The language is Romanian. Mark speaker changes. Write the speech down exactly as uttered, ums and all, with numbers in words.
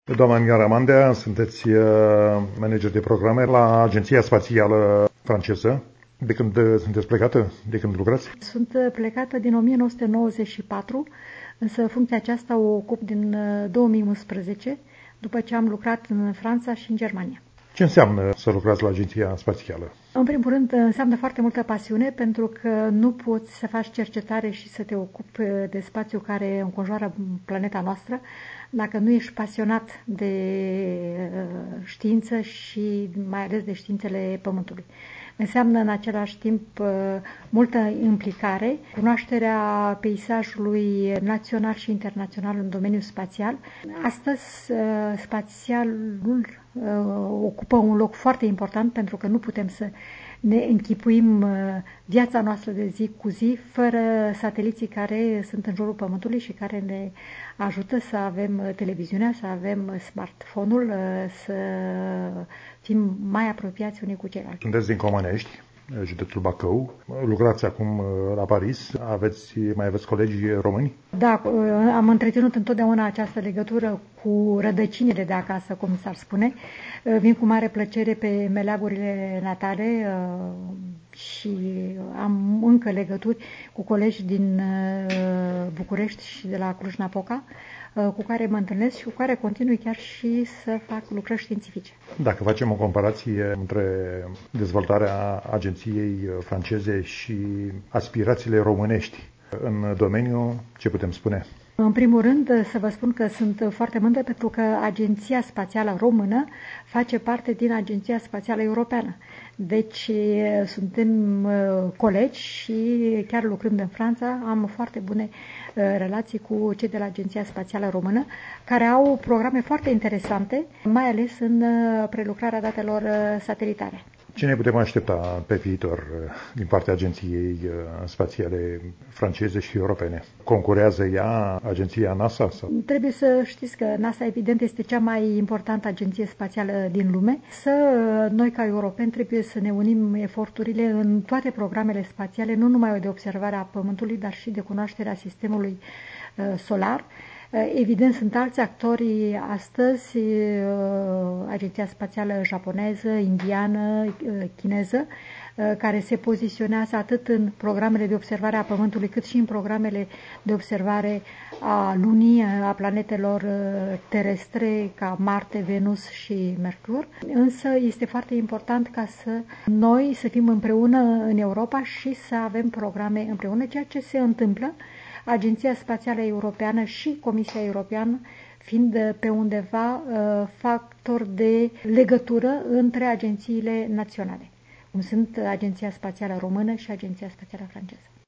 Speaker 1: Doamna Nioara Mandea, sunteți manager de programe la Agenția Spațială Franceză. De când sunteți plecată? De când lucrați?
Speaker 2: Sunt plecată din o mie nouă sute nouăzeci și patru, însă funcția aceasta o ocup din două mii unsprezece, după ce am lucrat în Franța și în Germania.
Speaker 1: Ce înseamnă să lucrați la Agenția Spațială?
Speaker 2: În primul rând, înseamnă foarte multă pasiune, pentru că nu poți să faci cercetare și să te ocupi de spațiu care înconjoară planeta noastră dacă nu ești pasionat de știință și mai ales de științele Pământului. Înseamnă în același timp multă implicare, cunoașterea peisajului național și internațional în domeniul spațial. Astăzi, spațialul ocupă un loc foarte important pentru că nu putem să ne închipuim viața noastră de zi cu zi fără sateliții care sunt în jurul Pământului și care ne ajută să avem televiziunea, să avem smartphone-ul, să fim mai apropiați unii cu ceilalți.
Speaker 1: Sunteți din Comănești, județul Bacău. Lucrați acum la Paris. Aveți, mai aveți colegi români?
Speaker 2: Da, am întreținut întotdeauna această legătură cu rădăcinile de acasă, cum s-ar spune. Vin cu mare plăcere pe meleagurile natale și am încă legături cu colegi din București și de la Cluj-Napoca, cu care mă întâlnesc și cu care continui chiar și să fac lucrări științifice.
Speaker 1: Dacă facem o comparație între dezvoltarea agenției franceze și aspirațiile românești în domeniu, ce putem spune?
Speaker 2: În primul rând, să vă spun că sunt foarte mândră pentru că Agenția Spațială Română face parte din Agenția Spațială Europeană. Deci suntem colegi și chiar lucrând în Franța am foarte bune relații cu cei de la Agenția Spațială Română, care au programe foarte interesante, mai ales în prelucrarea datelor satelitare.
Speaker 1: Ce ne putem aștepta pe viitor din partea Agenției Spațiale franceze și europene? Concurează ea agenția NASA? Sau?
Speaker 2: Trebuie să știți că NASA, evident, este cea mai importantă agenție spațială din lume. Să noi, ca europeni, trebuie să ne unim eforturile în toate programele spațiale, nu numai de observare a Pământului, dar și de cunoașterea sistemului solar. Evident, sunt alți actori astăzi, Agenția Spațială japoneză, indiană, chineză, care se poziționează atât în programele de observare a Pământului, cât și în programele de observare a Lunii, a planetelor terestre, ca Marte, Venus și Mercur. Însă este foarte important ca să noi să fim împreună în Europa și să avem programe împreună, ceea ce se întâmplă. Agenția Spațială Europeană și Comisia Europeană fiind pe undeva factor de legătură între agențiile naționale, cum sunt Agenția Spațială Română și Agenția Spațială Franceză.